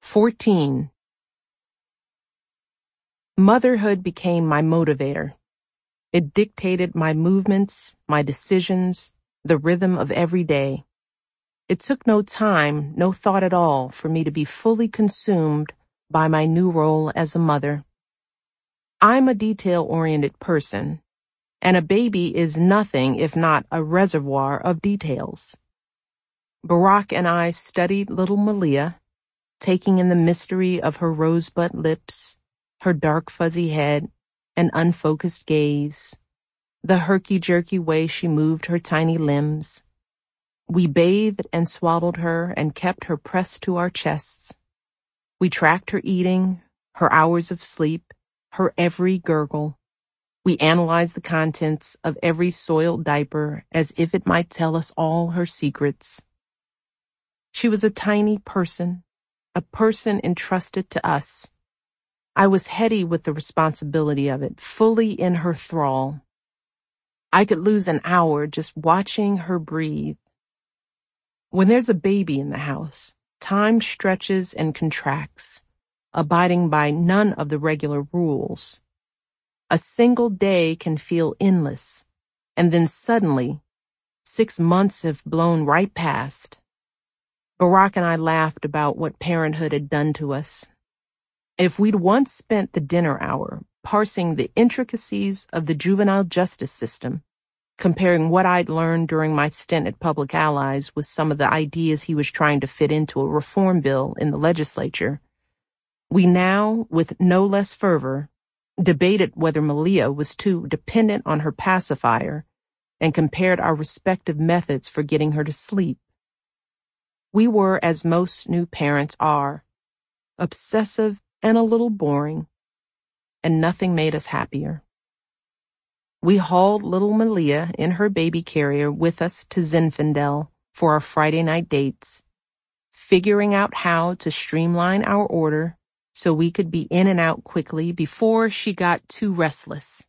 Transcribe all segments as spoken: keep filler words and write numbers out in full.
fourteen. Motherhood became my motivator. It dictated my movements, my decisions, the rhythm of every day. It took no time, no thought at all for me to be fully consumed by my new role as a mother. I'm a detail-oriented person, and a baby is nothing if not a reservoir of details. Barack and I studied little Malia, taking in the mystery of her rosebud lips, her dark fuzzy head, and unfocused gaze, the herky-jerky way she moved her tiny limbs. We bathed and swaddled her and kept her pressed to our chests. We tracked her eating, her hours of sleep, her every gurgle. We analyzed the contents of every soiled diaper as if it might tell us all her secrets. She was a tiny person, a person entrusted to us. I was heady with the responsibility of it, fully in her thrall. I could lose an hour just watching her breathe. When there's a baby in the house, time stretches and contracts, abiding by none of the regular rules. A single day can feel endless, and then suddenly, six months have blown right past. Barack and I laughed about what parenthood had done to us. If we'd once spent the dinner hour parsing the intricacies of the juvenile justice system, comparing what I'd learned during my stint at Public Allies with some of the ideas he was trying to fit into a reform bill in the legislature, we now, with no less fervor, debated whether Malia was too dependent on her pacifier and compared our respective methods for getting her to sleep. We were, as most new parents are, obsessive and a little boring, and nothing made us happier. We hauled little Malia in her baby carrier with us to Zinfandel for our Friday night dates, figuring out how to streamline our order so we could be in and out quickly before she got too restless.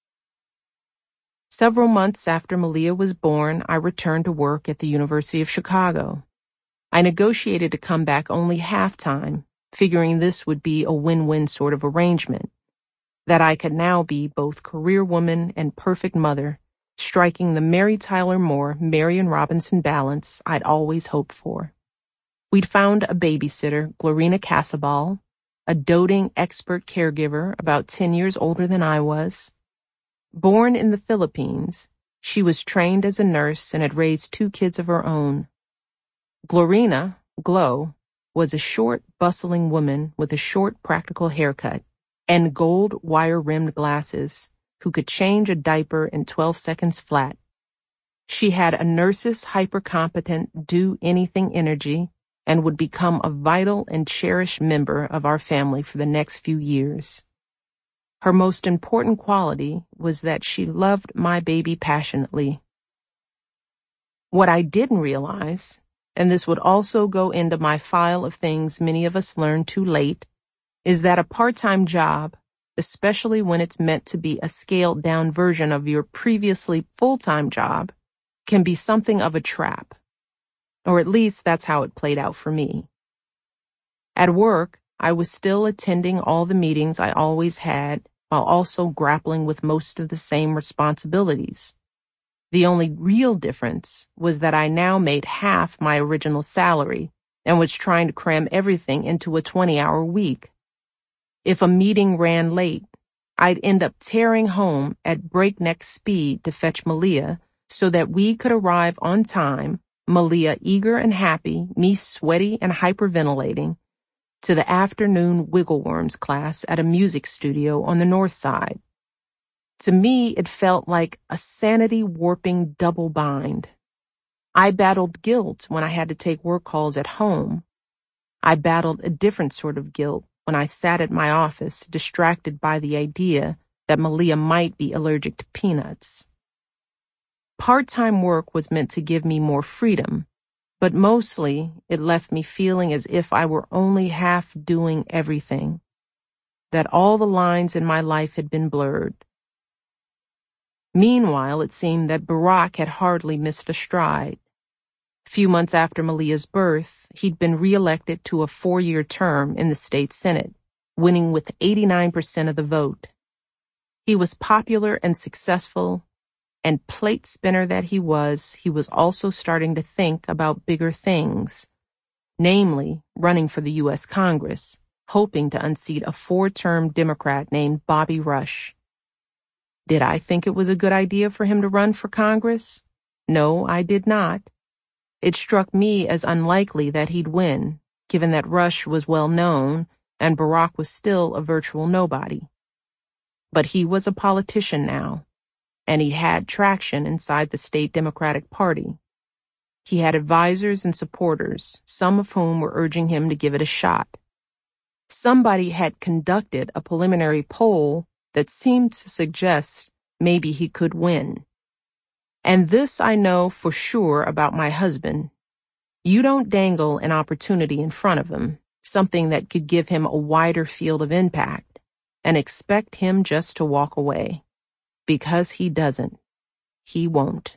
Several months after Malia was born, I returned to work at the University of Chicago. I negotiated to come back only half-time, figuring this would be a win-win sort of arrangement, that I could now be both career woman and perfect mother, striking the Mary Tyler Moore, Marion Robinson balance I'd always hoped for. We'd found a babysitter, Glorina Casabal, a doting expert caregiver about ten years older than I was. Born in the Philippines, she was trained as a nurse and had raised two kids of her own. Glorina, Glo, was a short, bustling woman with a short, practical haircut and gold wire-rimmed glasses who could change a diaper in twelve seconds flat. She had a nurse's hyper-competent, do-anything energy and would become a vital and cherished member of our family for the next few years. Her most important quality was that she loved my baby passionately. What I didn't realize, and this would also go into my file of things many of us learned too late, is that a part-time job, especially when it's meant to be a scaled-down version of your previously full-time job, can be something of a trap. Or at least that's how it played out for me. At work, I was still attending all the meetings I always had, while also grappling with most of the same responsibilities. The only real difference was that I now made half my original salary and was trying to cram everything into a twenty-hour week. If a meeting ran late, I'd end up tearing home at breakneck speed to fetch Malia so that we could arrive on time, Malia eager and happy, me sweaty and hyperventilating, to the afternoon Wiggle Worms class at a music studio on the north side. To me, it felt like a sanity-warping double bind. I battled guilt when I had to take work calls at home. I battled a different sort of guilt when I sat at my office, distracted by the idea that Malia might be allergic to peanuts. Part-time work was meant to give me more freedom, but mostly it left me feeling as if I were only half doing everything, that all the lines in my life had been blurred. Meanwhile, it seemed that Barack had hardly missed a stride. Few months after Malia's birth, he'd been reelected to a four-year term in the state Senate, winning with eighty-nine percent of the vote. He was popular and successful, and plate spinner that he was, he was also starting to think about bigger things, namely running for the U S Congress, hoping to unseat a four-term Democrat named Bobby Rush. Did I think it was a good idea for him to run for Congress? No, I did not. It struck me as unlikely that he'd win, given that Rush was well known and Barack was still a virtual nobody. But he was a politician now, and he had traction inside the state Democratic Party. He had advisors and supporters, some of whom were urging him to give it a shot. Somebody had conducted a preliminary poll that seemed to suggest maybe he could win. And this I know for sure about my husband. You don't dangle an opportunity in front of him, something that could give him a wider field of impact, and expect him just to walk away. Because he doesn't. He won't.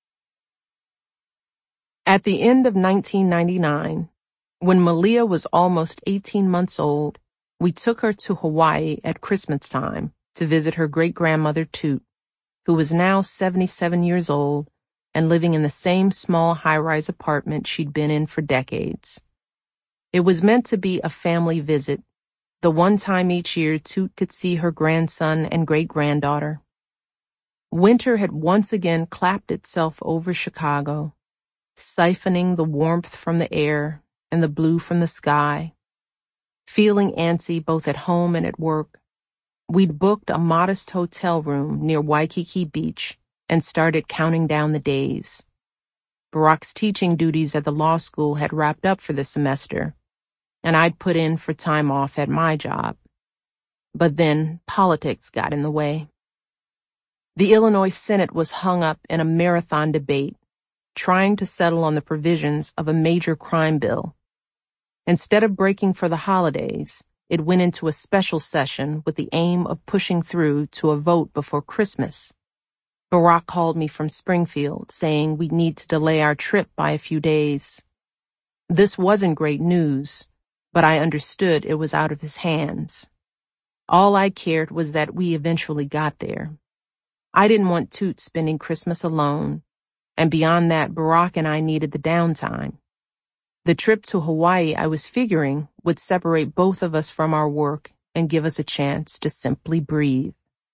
At the end of nineteen ninety-nine, when Malia was almost eighteen months old, we took her to Hawaii at Christmas time to visit her great-grandmother Toot, who was now seventy-seven years old and living in the same small high-rise apartment she'd been in for decades. It was meant to be a family visit, the one time each year Toot could see her grandson and great-granddaughter. Winter had once again clapped itself over Chicago, siphoning the warmth from the air and the blue from the sky. Feeling antsy both at home and at work, we'd booked a modest hotel room near Waikiki Beach and started counting down the days. Barack's teaching duties at the law school had wrapped up for the semester, and I'd put in for time off at my job. But then politics got in the way. The Illinois Senate was hung up in a marathon debate, trying to settle on the provisions of a major crime bill. Instead of breaking for the holidays, it went into a special session with the aim of pushing through to a vote before Christmas. Barack called me from Springfield, saying we'd need to delay our trip by a few days. This wasn't great news, but I understood it was out of his hands. All I cared was that we eventually got there. I didn't want Toot spending Christmas alone, and beyond that, Barack and I needed the downtime. The trip to Hawaii, I was figuring, would separate both of us from our work and give us a chance to simply breathe.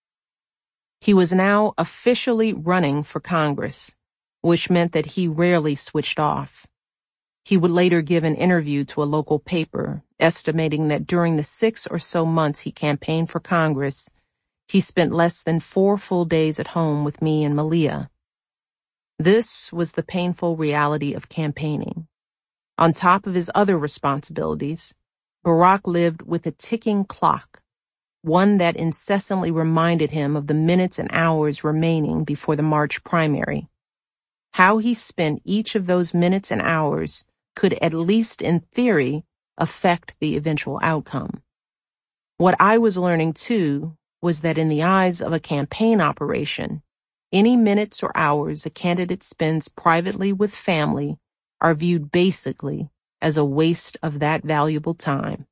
He was now officially running for Congress, which meant that he rarely switched off. He would later give an interview to a local paper, estimating that during the six or so months he campaigned for Congress, he spent less than four full days at home with me and Malia. This was the painful reality of campaigning. On top of his other responsibilities, Barack lived with a ticking clock, one that incessantly reminded him of the minutes and hours remaining before the March primary. How he spent each of those minutes and hours could, at least in theory, affect the eventual outcome. What I was learning, too, was that in the eyes of a campaign operation, any minutes or hours a candidate spends privately with family are viewed basically as a waste of that valuable time.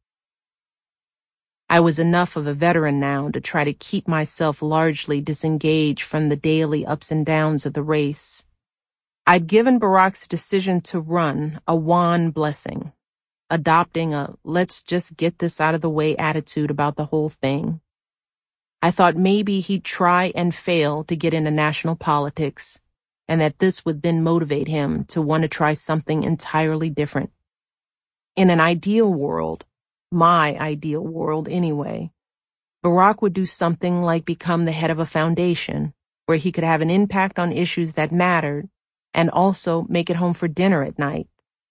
I was enough of a veteran now to try to keep myself largely disengaged from the daily ups and downs of the race. I'd given Barack's decision to run a wan blessing, adopting a let's just get this out of the way attitude about the whole thing. I thought maybe he'd try and fail to get into national politics, and that this would then motivate him to want to try something entirely different. In an ideal world, my ideal world anyway, Barack would do something like become the head of a foundation where he could have an impact on issues that mattered and also make it home for dinner at night.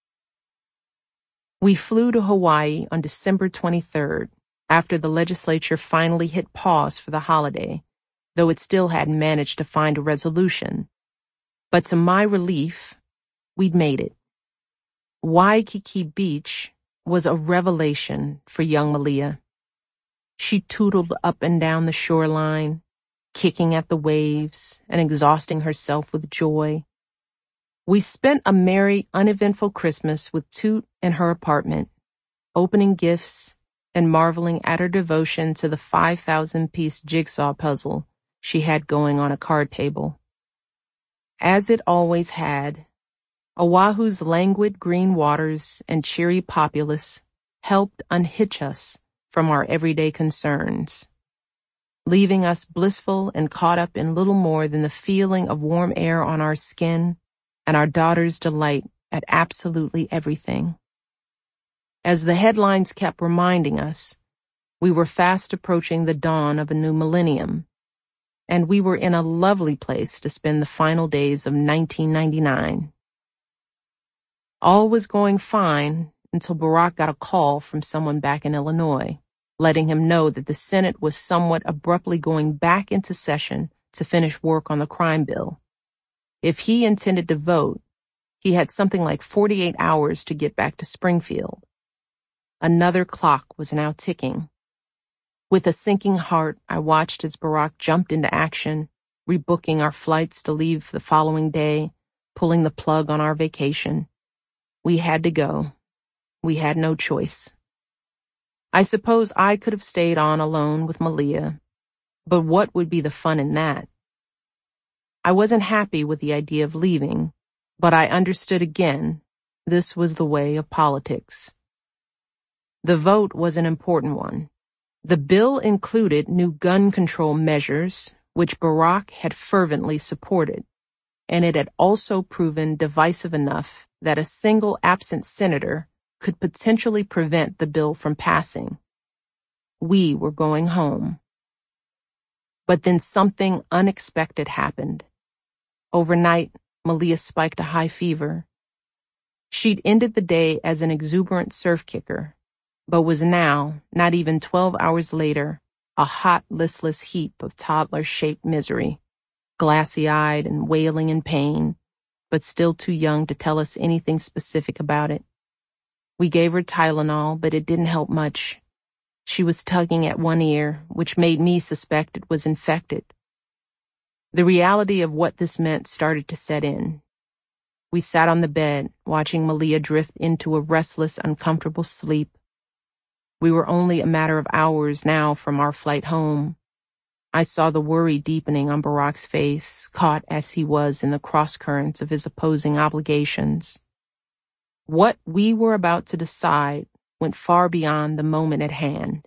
We flew to Hawaii on December twenty-third, after the legislature finally hit pause for the holiday, though it still hadn't managed to find a resolution. But to my relief, we'd made it. Waikiki Beach was a revelation for young Malia. She tootled up and down the shoreline, kicking at the waves and exhausting herself with joy. We spent a merry, uneventful Christmas with Toot in her apartment, opening gifts and marveling at her devotion to the five thousand piece jigsaw puzzle she had going on a card table. As it always had, Oahu's languid green waters and cheery populace helped unhitch us from our everyday concerns, leaving us blissful and caught up in little more than the feeling of warm air on our skin and our daughter's delight at absolutely everything. As the headlines kept reminding us, we were fast approaching the dawn of a new millennium, and we were in a lovely place to spend the final days of nineteen ninety-nine. All was going fine until Barack got a call from someone back in Illinois, letting him know that the Senate was somewhat abruptly going back into session to finish work on the crime bill. If he intended to vote, he had something like forty-eight hours to get back to Springfield. Another clock was now ticking. With a sinking heart, I watched as Barack jumped into action, rebooking our flights to leave the following day, pulling the plug on our vacation. We had to go. We had no choice. I suppose I could have stayed on alone with Malia, but what would be the fun in that? I wasn't happy with the idea of leaving, but I understood again this was the way of politics. The vote was an important one. The bill included new gun control measures, which Barack had fervently supported, and it had also proven divisive enough that a single absent senator could potentially prevent the bill from passing. We were going home. But then something unexpected happened. Overnight, Malia spiked a high fever. She'd ended the day as an exuberant surf kicker, but was now, not even twelve hours later, a hot, listless heap of toddler-shaped misery, glassy-eyed and wailing in pain, but still too young to tell us anything specific about it. We gave her Tylenol, but it didn't help much. She was tugging at one ear, which made me suspect it was infected. The reality of what this meant started to set in. We sat on the bed, watching Malia drift into a restless, uncomfortable sleep. We were only a matter of hours now from our flight home. I saw the worry deepening on Barack's face, caught as he was in the cross-currents of his opposing obligations. What we were about to decide went far beyond the moment at hand.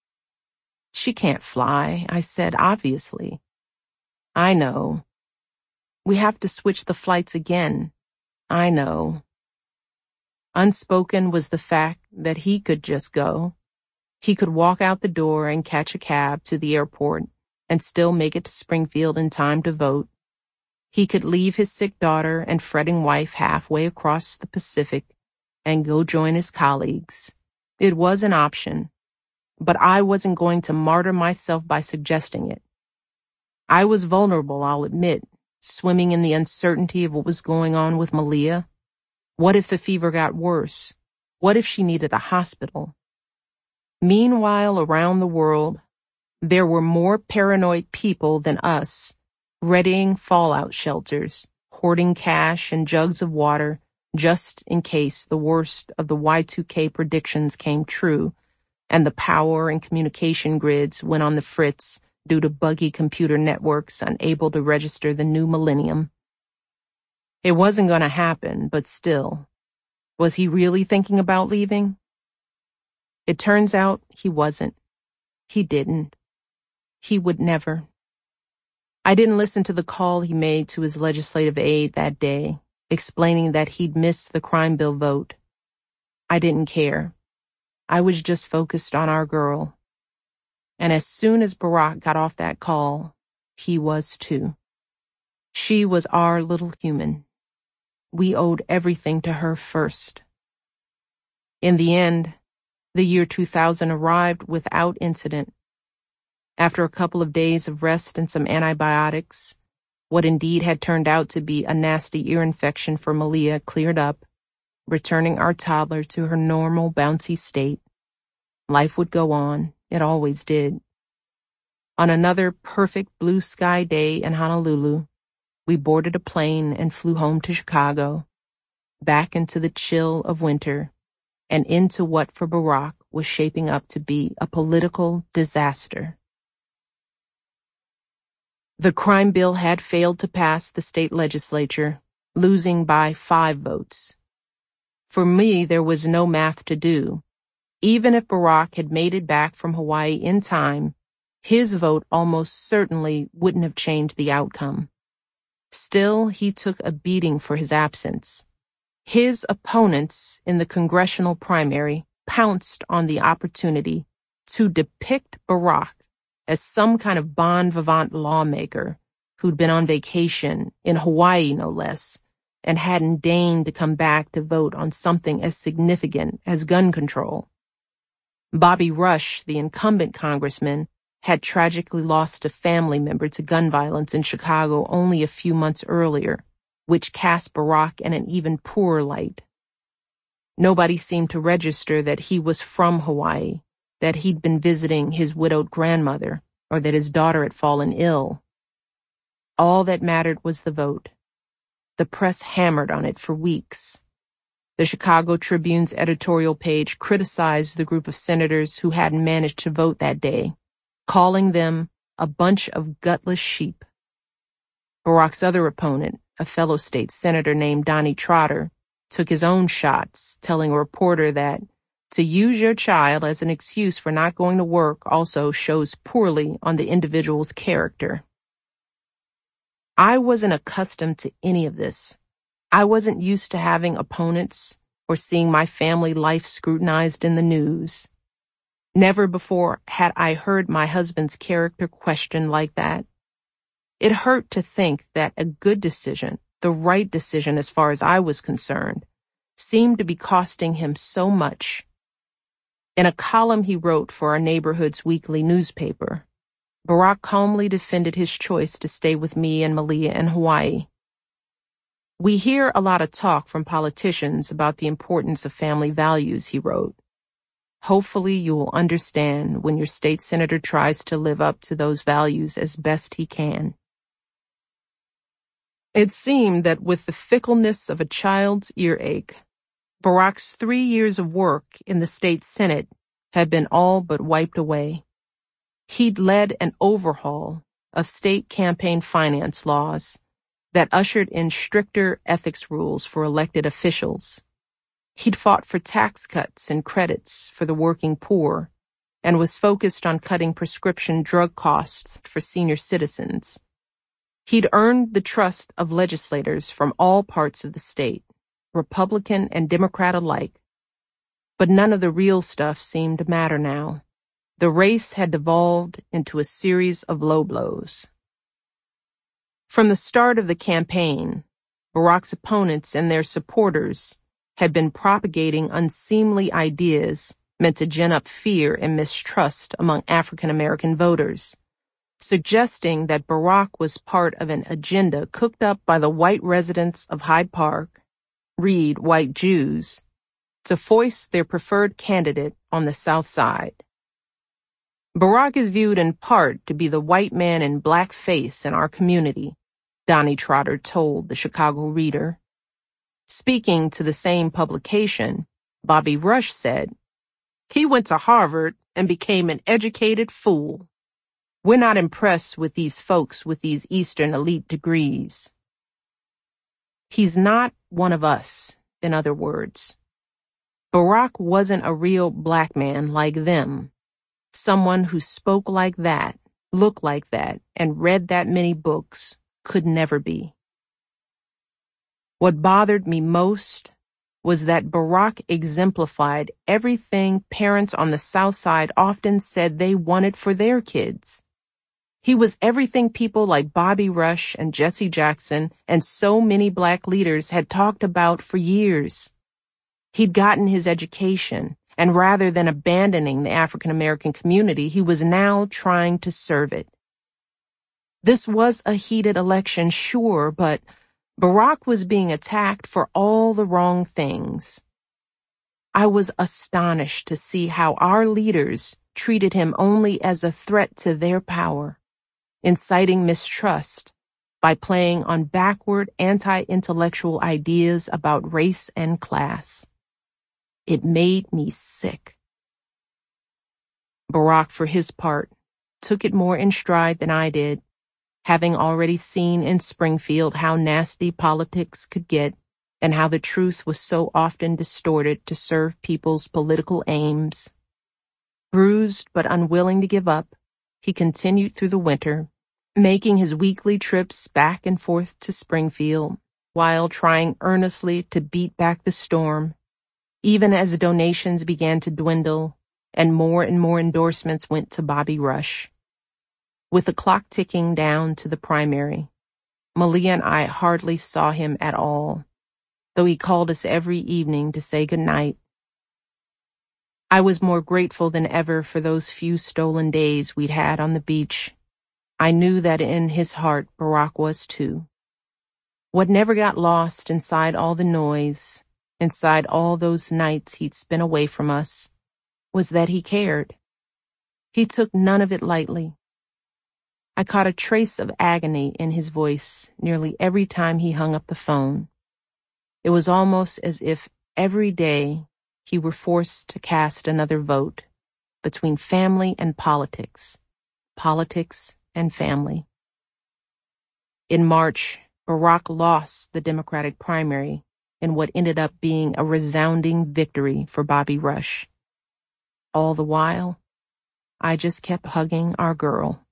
She can't fly, I said, obviously. I know. We have to switch the flights again. I know. Unspoken was the fact that he could just go. He could walk out the door and catch a cab to the airport and still make it to Springfield in time to vote. He could leave his sick daughter and fretting wife halfway across the Pacific and go join his colleagues. It was an option, but I wasn't going to martyr myself by suggesting it. I was vulnerable, I'll admit, swimming in the uncertainty of what was going on with Malia. What if the fever got worse? What if she needed a hospital? Meanwhile, around the world, there were more paranoid people than us, readying fallout shelters, hoarding cash and jugs of water, just in case the worst of the Y two K predictions came true, and the power and communication grids went on the fritz due to buggy computer networks unable to register the new millennium. It wasn't going to happen, but still. Was he really thinking about leaving? It turns out he wasn't. He didn't. He would never. I didn't listen to the call he made to his legislative aide that day, explaining that he'd missed the crime bill vote. I didn't care. I was just focused on our girl. And as soon as Barack got off that call, he was too. She was our little human. We owed everything to her first. In the end, the year two thousand arrived without incident. After a couple of days of rest and some antibiotics, what indeed had turned out to be a nasty ear infection for Malia cleared up, returning our toddler to her normal, bouncy state. Life would go on. It always did. On another perfect blue sky day in Honolulu, We boarded a plane and flew home to Chicago, back into the chill of winter, and into what for Barack was shaping up to be a political disaster. The crime bill had failed to pass the state legislature, losing by five votes. For me, there was no math to do. Even if Barack had made it back from Hawaii in time, his vote almost certainly wouldn't have changed the outcome. Still, he took a beating for his absence. His opponents in the congressional primary pounced on the opportunity to depict Barack as some kind of bon vivant lawmaker who'd been on vacation, in Hawaii no less, and hadn't deigned to come back to vote on something as significant as gun control. Bobby Rush, the incumbent congressman, had tragically lost a family member to gun violence in Chicago only a few months earlier, which cast Barack in an even poorer light. Nobody seemed to register that he was from Hawaii, that he'd been visiting his widowed grandmother, or that his daughter had fallen ill. All that mattered was the vote. The press hammered on it for weeks. The Chicago Tribune's editorial page criticized the group of senators who hadn't managed to vote that day, calling them a bunch of gutless sheep. Barack's other opponent, a fellow state senator named Donnie Trotter, took his own shots, telling a reporter that to use your child as an excuse for not going to work also shows poorly on the individual's character. I wasn't accustomed to any of this. I wasn't used to having opponents or seeing my family life scrutinized in the news. Never before had I heard my husband's character questioned like that. It hurt to think that a good decision, the right decision as far as I was concerned, seemed to be costing him so much. In a column he wrote for our neighborhood's weekly newspaper, Barack calmly defended his choice to stay with me and Malia in Hawaii. We hear a lot of talk from politicians about the importance of family values, he wrote. Hopefully you will understand when your state senator tries to live up to those values as best he can. It seemed that with the fickleness of a child's earache, Barack's three years of work in the state Senate had been all but wiped away. He'd led an overhaul of state campaign finance laws that ushered in stricter ethics rules for elected officials. He'd fought for tax cuts and credits for the working poor and was focused on cutting prescription drug costs for senior citizens. He'd earned the trust of legislators from all parts of the state, Republican and Democrat alike. But none of the real stuff seemed to matter now. The race had devolved into a series of low blows. From the start of the campaign, Barack's opponents and their supporters had been propagating unseemly ideas meant to gin up fear and mistrust among African American voters, suggesting that Barack was part of an agenda cooked up by the white residents of Hyde Park, read white Jews, to foist their preferred candidate on the South Side. Barack is viewed in part to be the white man in black face in our community, Donnie Trotter told the Chicago Reader. Speaking to the same publication, Bobby Rush said, "He went to Harvard and became an educated fool. We're not impressed with these folks with these Eastern elite degrees." He's not one of us, in other words. Barack wasn't a real black man like them. Someone who spoke like that, looked like that, and read that many books could never be. What bothered me most was that Barack exemplified everything parents on the South Side often said they wanted for their kids. He was everything people like Bobby Rush and Jesse Jackson and so many black leaders had talked about for years. He'd gotten his education, and rather than abandoning the African American community, he was now trying to serve it. This was a heated election, sure, but Barack was being attacked for all the wrong things. I was astonished to see how our leaders treated him only as a threat to their power, inciting mistrust, by playing on backward anti-intellectual ideas about race and class. It made me sick. Barack, for his part, took it more in stride than I did, having already seen in Springfield how nasty politics could get and how the truth was so often distorted to serve people's political aims. Bruised but unwilling to give up, he continued through the winter, making his weekly trips back and forth to Springfield while trying earnestly to beat back the storm, even as donations began to dwindle and more and more endorsements went to Bobby Rush. With the clock ticking down to the primary, Malia and I hardly saw him at all, though he called us every evening to say goodnight. I was more grateful than ever for those few stolen days we'd had on the beach. I knew that in his heart Barack was too. What never got lost inside all the noise, inside all those nights he'd spent away from us, was that he cared. He took none of it lightly. I caught a trace of agony in his voice nearly every time he hung up the phone. It was almost as if every day he were forced to cast another vote between family and politics, politics and family. In March, Barack lost the Democratic primary in what ended up being a resounding victory for Bobby Rush. All the while, I just kept hugging our girl.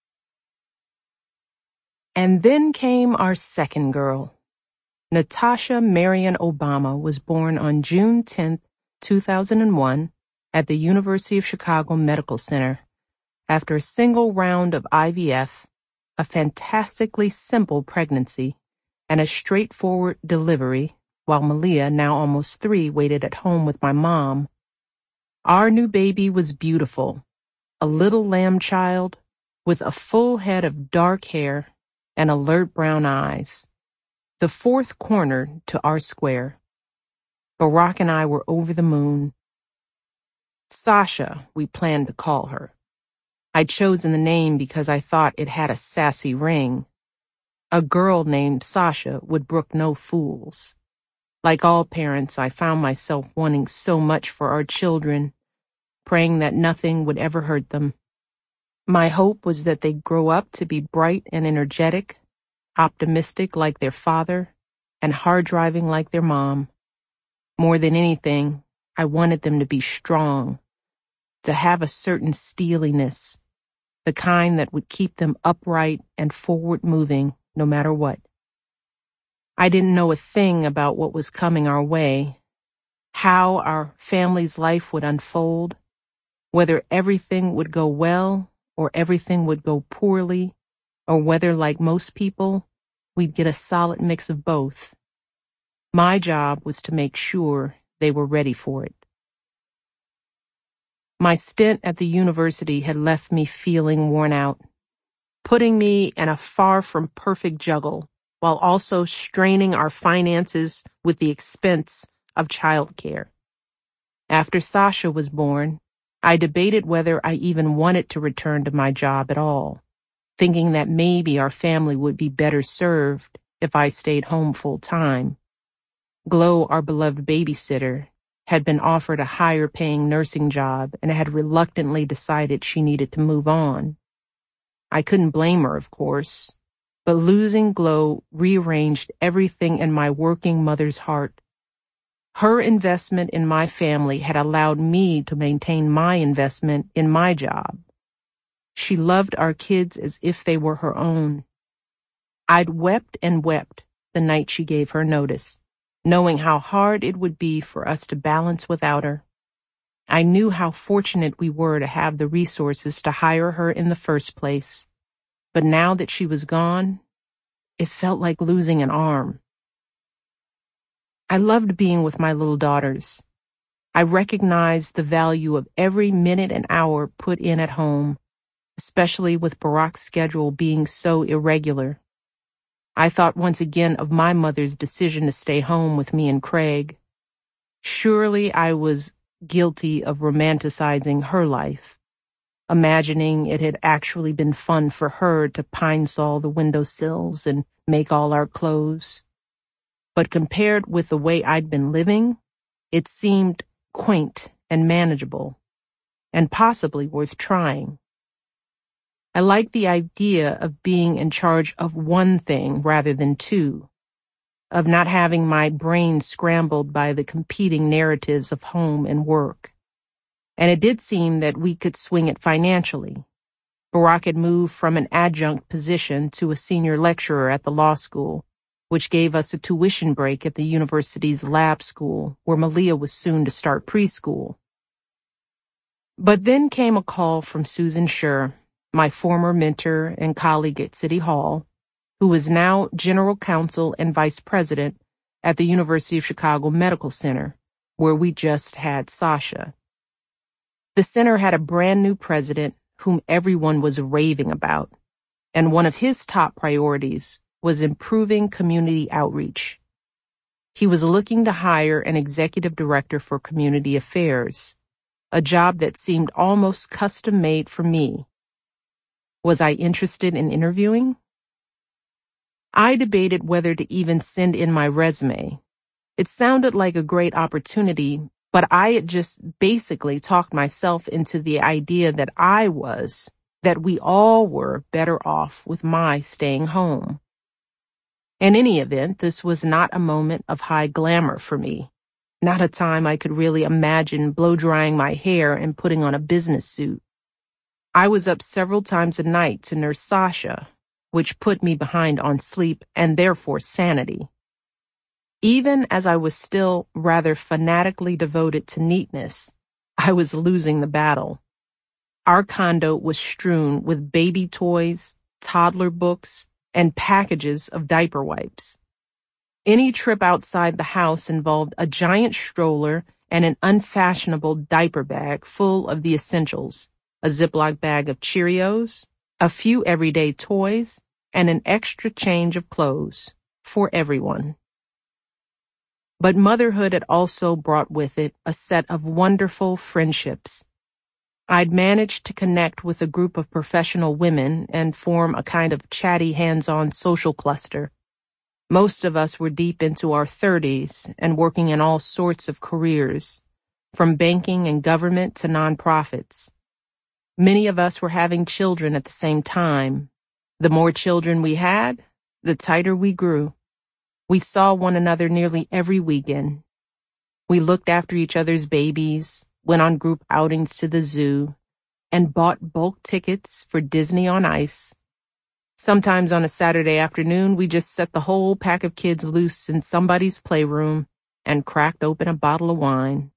And then came our second girl. Natasha Marion Obama was born on June tenth, two thousand one, at the University of Chicago Medical Center after a single round of I V F, a fantastically simple pregnancy, and a straightforward delivery, while Malia, now almost three, waited at home with my mom. Our new baby was beautiful, a little lamb child with a full head of dark hair and alert brown eyes, the fourth corner to our square. Barack and I were over the moon. Sasha, we planned to call her. I'd chosen the name because I thought it had a sassy ring. A girl named Sasha would brook no fools. Like all parents, I found myself wanting so much for our children, praying that nothing would ever hurt them. My hope was that they'd grow up to be bright and energetic, optimistic like their father, and hard-driving like their mom. More than anything, I wanted them to be strong, to have a certain steeliness, the kind that would keep them upright and forward-moving no matter what. I didn't know a thing about what was coming our way, how our family's life would unfold, whether everything would go well or everything would go poorly, or whether, like most people, we'd get a solid mix of both. My job was to make sure they were ready for it. My stint at the university had left me feeling worn out, putting me in a far from perfect juggle, while also straining our finances with the expense of childcare. After Sasha was born, I debated whether I even wanted to return to my job at all, thinking that maybe our family would be better served if I stayed home full time. Glo, our beloved babysitter, had been offered a higher paying nursing job and had reluctantly decided she needed to move on. I couldn't blame her, of course, but losing Glo rearranged everything in my working mother's heart. Her investment in my family had allowed me to maintain my investment in my job. She loved our kids as if they were her own. I'd wept and wept the night she gave her notice, knowing how hard it would be for us to balance without her. I knew how fortunate we were to have the resources to hire her in the first place, but now that she was gone, it felt like losing an arm. I loved being with my little daughters. I recognized the value of every minute and hour put in at home, especially with Barack's schedule being so irregular. I thought once again of my mother's decision to stay home with me and Craig. Surely I was guilty of romanticizing her life, imagining it had actually been fun for her to pine saw the windowsills and make all our clothes. But compared with the way I'd been living, it seemed quaint and manageable, and possibly worth trying. I liked the idea of being in charge of one thing rather than two, of not having my brain scrambled by the competing narratives of home and work. And it did seem that we could swing it financially. Barack had moved from an adjunct position to a senior lecturer at the law school, which gave us a tuition break at the university's lab school, where Malia was soon to start preschool. But then came a call from Susan Scher, my former mentor and colleague at City Hall, who is now general counsel and vice president at the University of Chicago Medical Center, where we just had Sasha. The center had a brand new president whom everyone was raving about, and one of his top priorities was improving community outreach. He was looking to hire an executive director for community affairs, a job that seemed almost custom-made for me. Was I interested in interviewing? I debated whether to even send in my resume. It sounded like a great opportunity, but I had just basically talked myself into the idea that I was, that we all were better off with my staying home. In any event, this was not a moment of high glamour for me, not a time I could really imagine blow-drying my hair and putting on a business suit. I was up several times a night to nurse Sasha, which put me behind on sleep and therefore sanity. Even as I was still rather fanatically devoted to neatness, I was losing the battle. Our condo was strewn with baby toys, toddler books, and packages of diaper wipes. Any trip outside the house involved a giant stroller and an unfashionable diaper bag full of the essentials, a Ziploc bag of Cheerios, a few everyday toys, and an extra change of clothes for everyone. But motherhood had also brought with it a set of wonderful friendships. I'd managed to connect with a group of professional women and form a kind of chatty, hands-on social cluster. Most of us were deep into our thirties and working in all sorts of careers, from banking and government to nonprofits. Many of us were having children at the same time. The more children we had, the tighter we grew. We saw one another nearly every weekend. We looked after each other's babies, went on group outings to the zoo, and bought bulk tickets for Disney on Ice. Sometimes on a Saturday afternoon, we just set the whole pack of kids loose in somebody's playroom and cracked open a bottle of wine.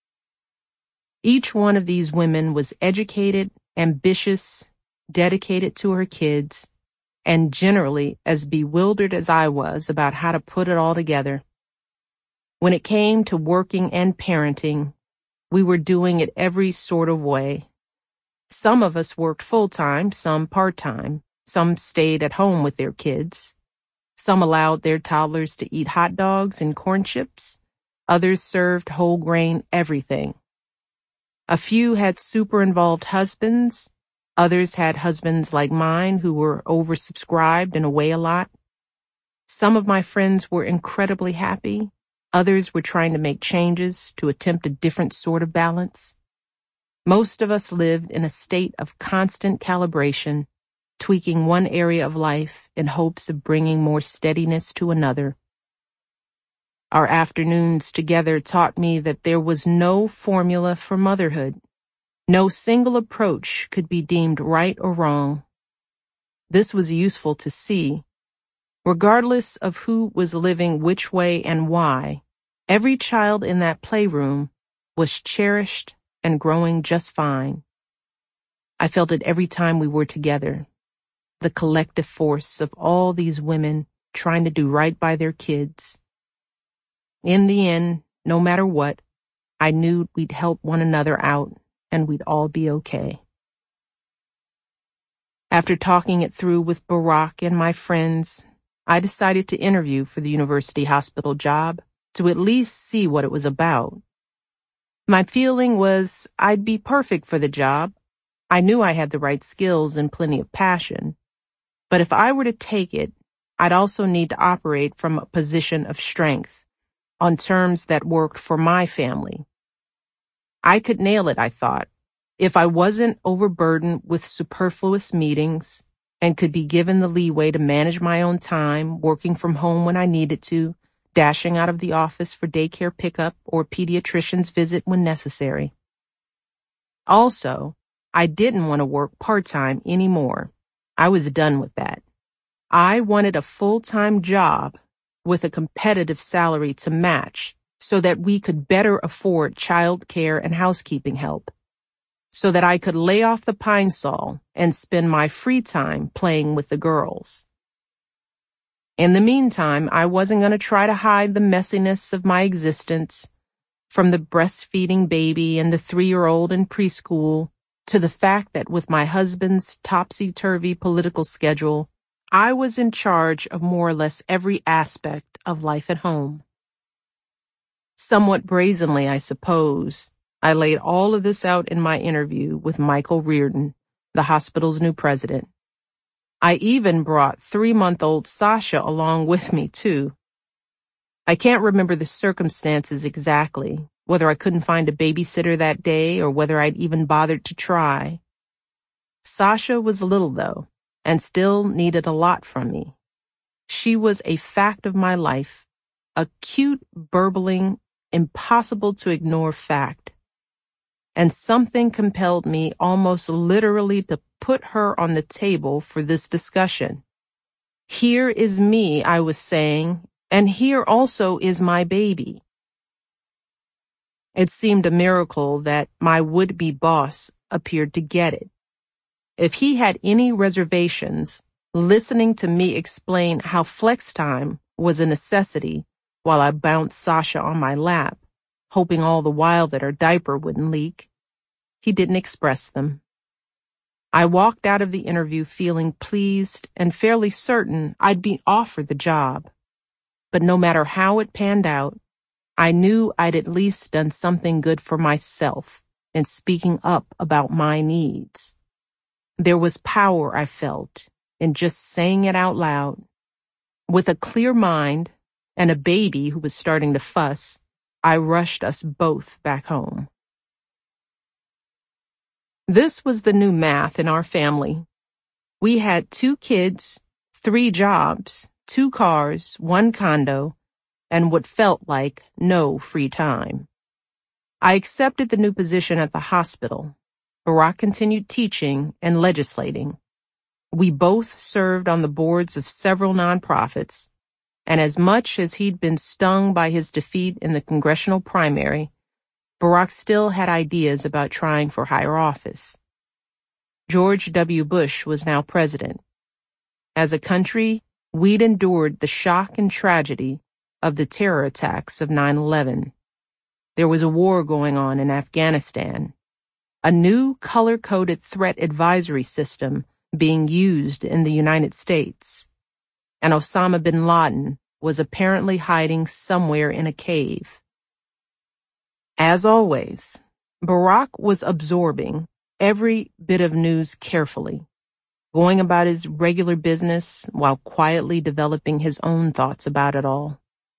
Each one of these women was educated, ambitious, dedicated to her kids, and generally as bewildered as I was about how to put it all together. When it came to working and parenting, we were doing it every sort of way. Some of us worked full-time, some part-time. Some stayed at home with their kids. Some allowed their toddlers to eat hot dogs and corn chips. Others served whole grain everything. A few had super-involved husbands. Others had husbands like mine who were oversubscribed and away a lot. Some of my friends were incredibly happy. Others were trying to make changes to attempt a different sort of balance. Most of us lived in a state of constant calibration, tweaking one area of life in hopes of bringing more steadiness to another. Our afternoons together taught me that there was no formula for motherhood. No single approach could be deemed right or wrong. This was useful to see. Regardless of who was living which way and why, every child in that playroom was cherished and growing just fine. I felt it every time we were together, the collective force of all these women trying to do right by their kids. In the end, no matter what, I knew we'd help one another out and we'd all be okay. After talking it through with Barack and my friends, I decided to interview for the university hospital job to at least see what it was about. My feeling was I'd be perfect for the job. I knew I had the right skills and plenty of passion. But if I were to take it, I'd also need to operate from a position of strength, on terms that worked for my family. I could nail it, I thought, if I wasn't overburdened with superfluous meetings and could be given the leeway to manage my own time, working from home when I needed to, dashing out of the office for daycare pickup or pediatrician's visit when necessary. Also, I didn't want to work part-time anymore. I was done with that. I wanted a full-time job with a competitive salary to match so that we could better afford child care and housekeeping help, so that I could lay off the Pine Sol and spend my free time playing with the girls. In the meantime, I wasn't going to try to hide the messiness of my existence, from the breastfeeding baby and the three-year-old in preschool to the fact that with my husband's topsy-turvy political schedule, I was in charge of more or less every aspect of life at home. Somewhat brazenly, I suppose, I laid all of this out in my interview with Michael Reardon, the hospital's new president. I even brought three-month-old Sasha along with me, too. I can't remember the circumstances exactly, whether I couldn't find a babysitter that day or whether I'd even bothered to try. Sasha was little, though, and still needed a lot from me. She was a fact of my life, a cute, burbling, impossible-to-ignore fact. And something compelled me almost literally to put her on the table for this discussion. Here is me, I was saying, and here also is my baby. It seemed a miracle that my would-be boss appeared to get it. If he had any reservations, listening to me explain how flex time was a necessity while I bounced Sasha on my lap, hoping all the while that her diaper wouldn't leak, he didn't express them. I walked out of the interview feeling pleased and fairly certain I'd be offered the job. But no matter how it panned out, I knew I'd at least done something good for myself in speaking up about my needs. There was power, I felt, in just saying it out loud. With a clear mind and a baby who was starting to fuss, I rushed us both back home. This was the new math in our family. We had two kids, three jobs, two cars, one condo, and what felt like no free time. I accepted the new position at the hospital. Barack continued teaching and legislating. We both served on the boards of several nonprofits, and as much as he'd been stung by his defeat in the congressional primary, Barack still had ideas about trying for higher office. George W. Bush was now president. As a country, we'd endured the shock and tragedy of the terror attacks of nine eleven. There was a war going on in Afghanistan, a new color-coded threat advisory system being used in the United States, and Osama bin Laden was apparently hiding somewhere in a cave. As always, Barack was absorbing every bit of news carefully, going about his regular business while quietly developing his own thoughts about it all.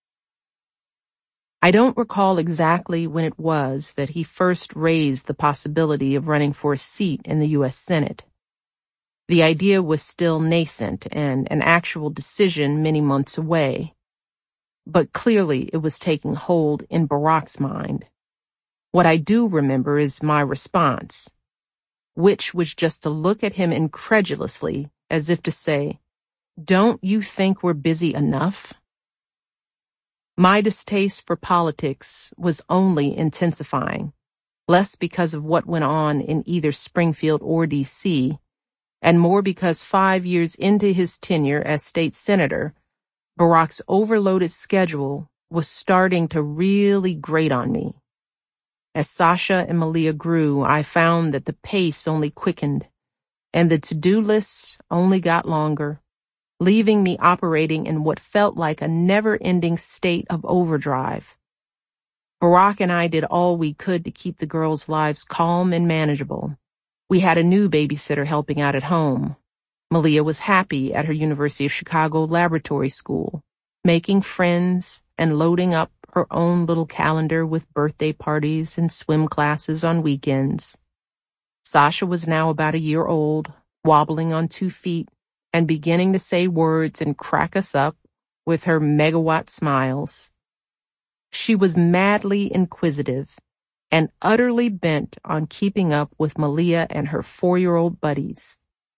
I don't recall exactly when it was that he first raised the possibility of running for a seat in the U S Senate. The idea was still nascent and an actual decision many months away. But clearly it was taking hold in Barack's mind. What I do remember is my response, which was just to look at him incredulously as if to say, "Don't you think we're busy enough?" My distaste for politics was only intensifying, less because of what went on in either Springfield or D C, and more because five years into his tenure as state senator, Barack's overloaded schedule was starting to really grate on me. As Sasha and Malia grew, I found that the pace only quickened, and the to-do lists only got longer, leaving me operating in what felt like a never-ending state of overdrive. Barack and I did all we could to keep the girls' lives calm and manageable, We had a new babysitter helping out at home. Malia was happy at her University of Chicago laboratory school, making friends and loading up her own little calendar with birthday parties and swim classes on weekends. Sasha was now about a year old, wobbling on two feet and beginning to say words and crack us up with her megawatt smiles. She was madly inquisitive and utterly bent on keeping up with Malia and her four-year-old buddies.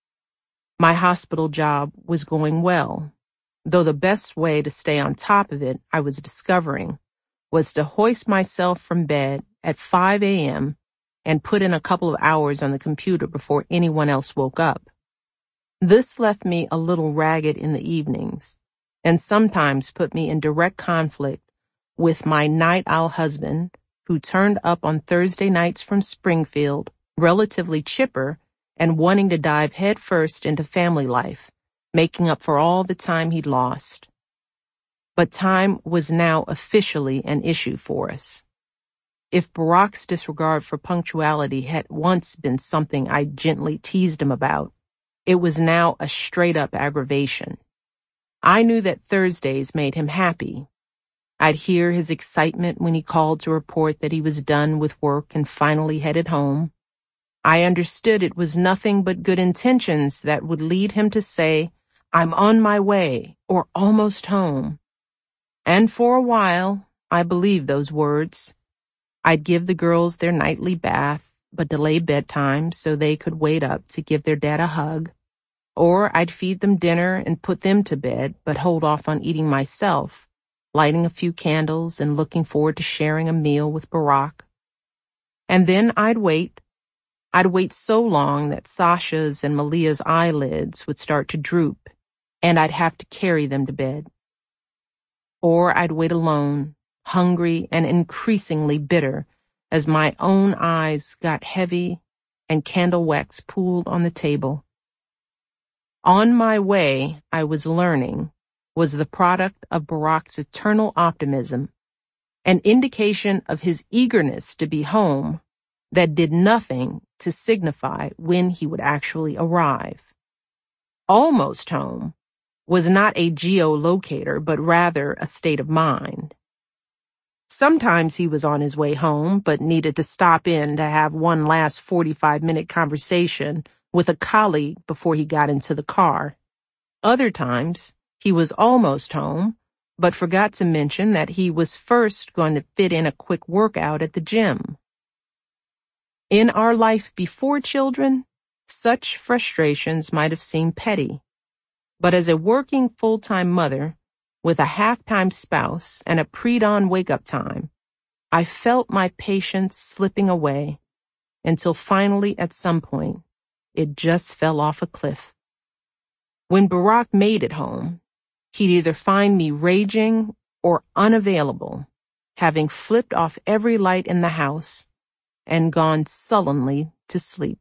My hospital job was going well, though the best way to stay on top of it, I was discovering, was to hoist myself from bed at five a.m. and put in a couple of hours on the computer before anyone else woke up. This left me a little ragged in the evenings, and sometimes put me in direct conflict with my night owl husband, who turned up on Thursday nights from Springfield, relatively chipper and wanting to dive headfirst into family life, making up for all the time he'd lost. But time was now officially an issue for us. If Barack's disregard for punctuality had once been something I gently teased him about, it was now a straight-up aggravation. I knew that Thursdays made him happy. I'd hear his excitement when he called to report that he was done with work and finally headed home. I understood it was nothing but good intentions that would lead him to say, "I'm on my way," or "almost home." And for a while, I believed those words. I'd give the girls their nightly bath, but delay bedtime so they could wait up to give their dad a hug. Or I'd feed them dinner and put them to bed, but hold off on eating myself, lighting a few candles and looking forward to sharing a meal with Barack. And then I'd wait. I'd wait so long that Sasha's and Malia's eyelids would start to droop, and I'd have to carry them to bed. Or I'd wait alone, hungry and increasingly bitter, as my own eyes got heavy and candle wax pooled on the table. On my way, I was learning, was the product of Barack's eternal optimism, an indication of his eagerness to be home that did nothing to signify when he would actually arrive. Almost home was not a geolocator, but rather a state of mind. Sometimes he was on his way home, but needed to stop in to have one last forty-five minute conversation with a colleague before he got into the car. Other times, he was almost home, but forgot to mention that he was first going to fit in a quick workout at the gym. In our life before children, such frustrations might have seemed petty. But as a working full-time mother, with a half-time spouse and a pre-dawn wake-up time, I felt my patience slipping away until finally at some point, it just fell off a cliff. When Barack made it home, he'd either find me raging or unavailable, having flipped off every light in the house and gone sullenly to sleep.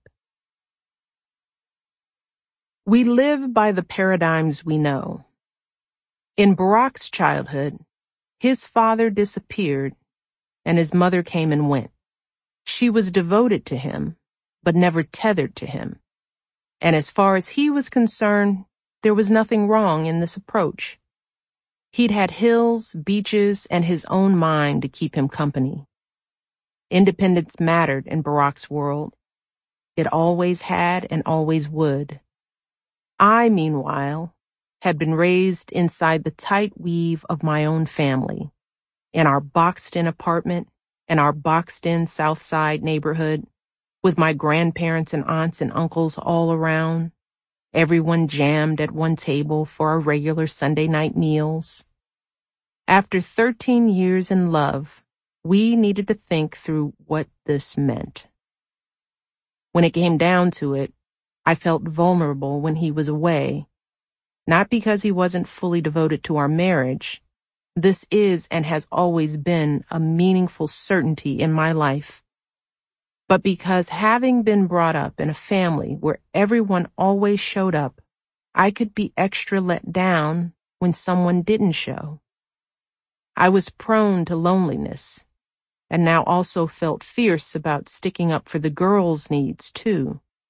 We live by the paradigms we know. In Barack's childhood, his father disappeared and his mother came and went. She was devoted to him, but never tethered to him. And as far as he was concerned, there was nothing wrong in this approach. He'd had hills, beaches, and his own mind to keep him company. Independence mattered in Barack's world. It always had and always would. I, meanwhile, had been raised inside the tight weave of my own family, in our boxed-in apartment, in our boxed-in South Side neighborhood, with my grandparents and aunts and uncles all around, everyone jammed at one table for our regular Sunday night meals. After thirteen years in love, we needed to think through what this meant. When it came down to it, I felt vulnerable when he was away, not because he wasn't fully devoted to our marriage. This is and has always been a meaningful certainty in my life, but because having been brought up in a family where everyone always showed up, I could be extra let down when someone didn't show. I was prone to loneliness, and now also felt fierce about sticking up for the girls' needs, too.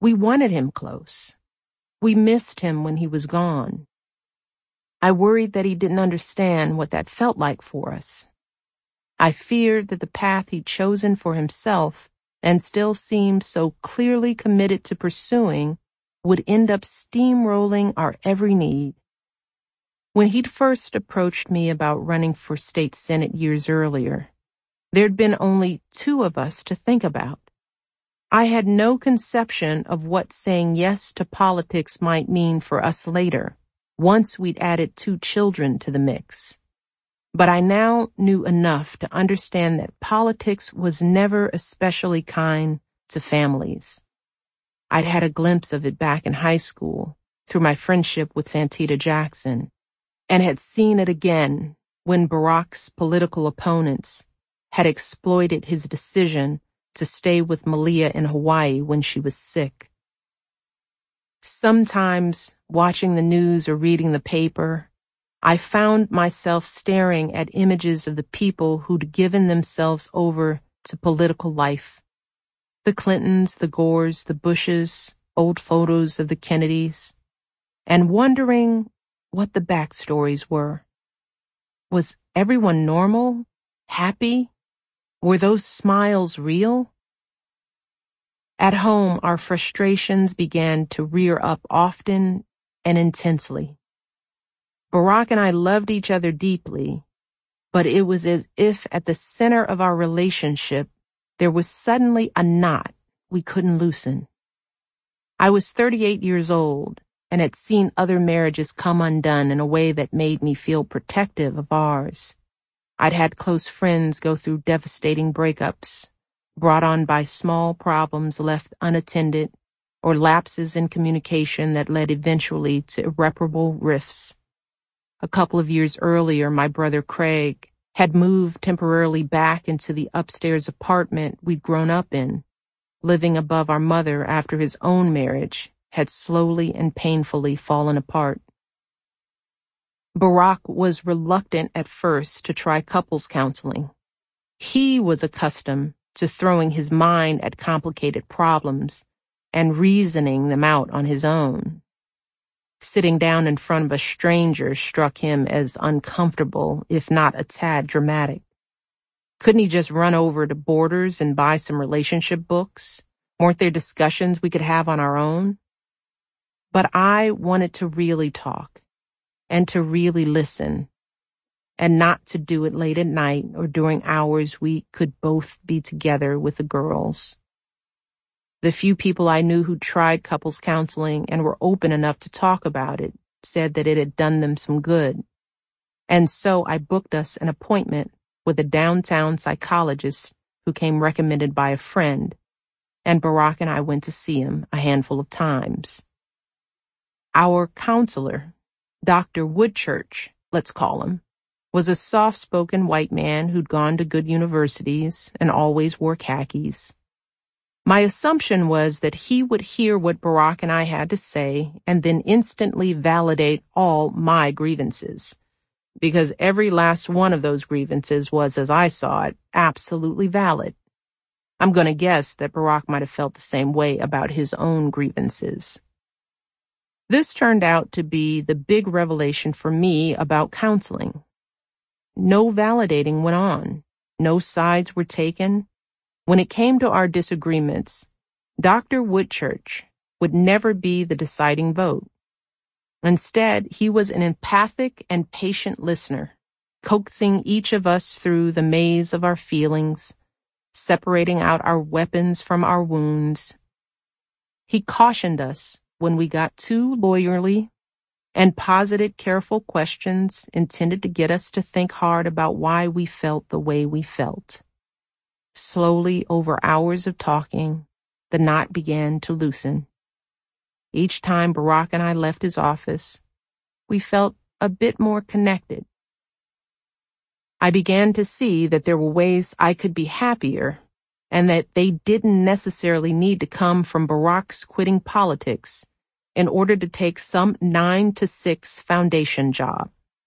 We wanted him close. We missed him when he was gone. I worried that he didn't understand what that felt like for us. I feared that the path he'd chosen for himself and still seemed so clearly committed to pursuing would end up steamrolling our every need. When he'd first approached me about running for state senate years earlier, there'd been only two of us to think about. I had no conception of what saying yes to politics might mean for us later, once we'd added two children to the mix. But I now knew enough to understand that politics was never especially kind to families. I'd had a glimpse of it back in high school through my friendship with Santita Jackson, and had seen it again when Barack's political opponents had exploited his decision to stay with Malia in Hawaii when she was sick. Sometimes, watching the news or reading the paper, I found myself staring at images of the people who'd given themselves over to political life. The Clintons, the Gores, the Bushes, old photos of the Kennedys, and wondering what the backstories were. Was everyone normal? Happy? Were those smiles real? At home, our frustrations began to rear up often and intensely. Barack and I loved each other deeply, but it was as if at the center of our relationship, there was suddenly a knot we couldn't loosen. I was thirty-eight years old and had seen other marriages come undone in a way that made me feel protective of ours. I'd had close friends go through devastating breakups, brought on by small problems left unattended or lapses in communication that led eventually to irreparable rifts. A couple of years earlier, my brother Craig had moved temporarily back into the upstairs apartment we'd grown up in, living above our mother after his own marriage had slowly and painfully fallen apart. Barack was reluctant at first to try couples counseling. He was accustomed to throwing his mind at complicated problems and reasoning them out on his own. Sitting down in front of a stranger struck him as uncomfortable, if not a tad dramatic. Couldn't he just run over to Borders and buy some relationship books? Weren't there discussions we could have on our own? But I wanted to really talk and to really listen, and not to do it late at night or during hours we could both be together with the girls. The few people I knew who tried couples counseling and were open enough to talk about it said that it had done them some good. And so I booked us an appointment with a downtown psychologist who came recommended by a friend, and Barack and I went to see him a handful of times. Our counselor, Doctor Woodchurch, let's call him, was a soft-spoken white man who'd gone to good universities and always wore khakis. My assumption was that he would hear what Barack and I had to say and then instantly validate all my grievances, because every last one of those grievances was, as I saw it, absolutely valid. I'm going to guess that Barack might have felt the same way about his own grievances. This turned out to be the big revelation for me about counseling. No validating went on. No sides were taken. When it came to our disagreements, Doctor Woodchurch would never be the deciding vote. Instead, he was an empathic and patient listener, coaxing each of us through the maze of our feelings, separating out our weapons from our wounds. He cautioned us when we got too lawyerly and posited careful questions intended to get us to think hard about why we felt the way we felt. Slowly, over hours of talking, the knot began to loosen. Each time Barack and I left his office, we felt a bit more connected. I began to see that there were ways I could be happier, and that they didn't necessarily need to come from Barack's quitting politics in order to take some nine to six foundation job.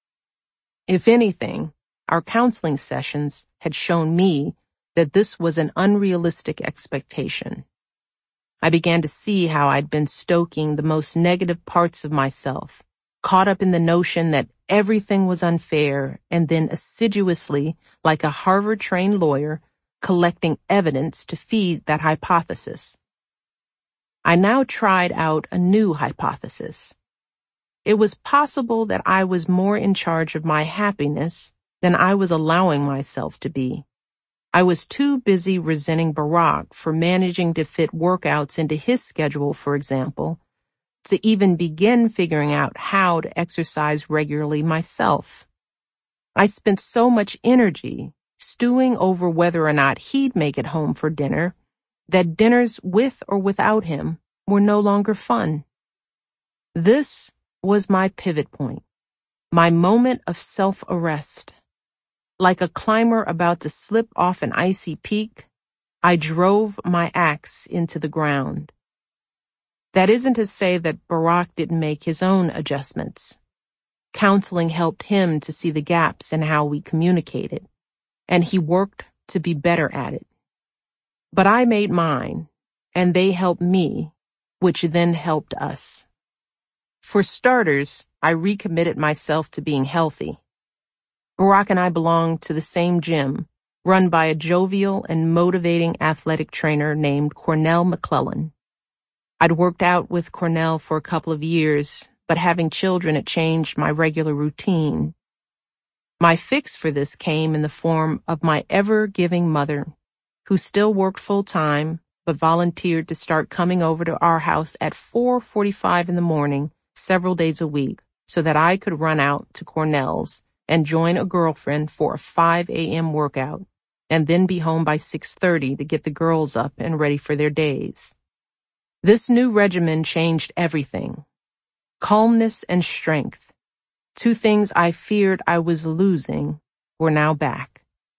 If anything, our counseling sessions had shown me that this was an unrealistic expectation. I began to see how I'd been stoking the most negative parts of myself, caught up in the notion that everything was unfair, and then assiduously, like a Harvard-trained lawyer, collecting evidence to feed that hypothesis. I now tried out a new hypothesis. It was possible that I was more in charge of my happiness than I was allowing myself to be. I was too busy resenting Barack for managing to fit workouts into his schedule, for example, to even begin figuring out how to exercise regularly myself. I spent so much energy stewing over whether or not he'd make it home for dinner that dinners with or without him were no longer fun. This was my pivot point, my moment of self-arrest. Like a climber about to slip off an icy peak, I drove my axe into the ground. That isn't to say that Barack didn't make his own adjustments. Counseling helped him to see the gaps in how we communicated, and he worked to be better at it. But I made mine, and they helped me, which then helped us. For starters, I recommitted myself to being healthy. Barack and I belonged to the same gym, run by a jovial and motivating athletic trainer named Cornell McClellan. I'd worked out with Cornell for a couple of years, but having children had changed my regular routine. My fix for this came in the form of my ever-giving mother, who still worked full-time, but volunteered to start coming over to our house at four forty-five in the morning several days a week so that I could run out to Cornell's and join a girlfriend for a five a.m. workout, and then be home by six thirty to get the girls up and ready for their days. This new regimen changed everything. Calmness and strength, two things I feared I was losing, were now back.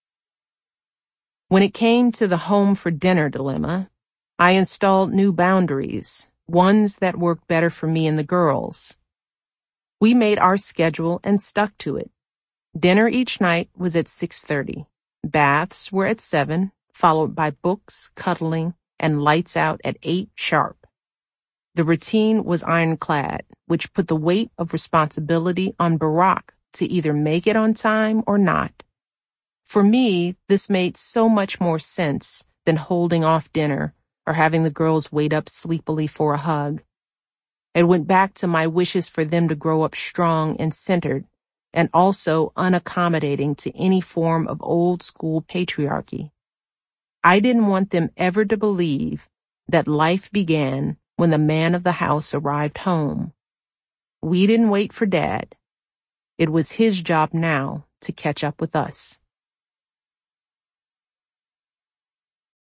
When it came to the home for dinner dilemma, I installed new boundaries, ones that worked better for me and the girls. We made our schedule and stuck to it. Dinner each night was at six thirty. Baths were at seven, followed by books, cuddling, and lights out at eight sharp. The routine was ironclad, which put the weight of responsibility on Barack to either make it on time or not. For me, this made so much more sense than holding off dinner or having the girls wait up sleepily for a hug. It went back to my wishes for them to grow up strong and centered, and also unaccommodating to any form of old-school patriarchy. I didn't want them ever to believe that life began when the man of the house arrived home. We didn't wait for Dad. It was his job now to catch up with us.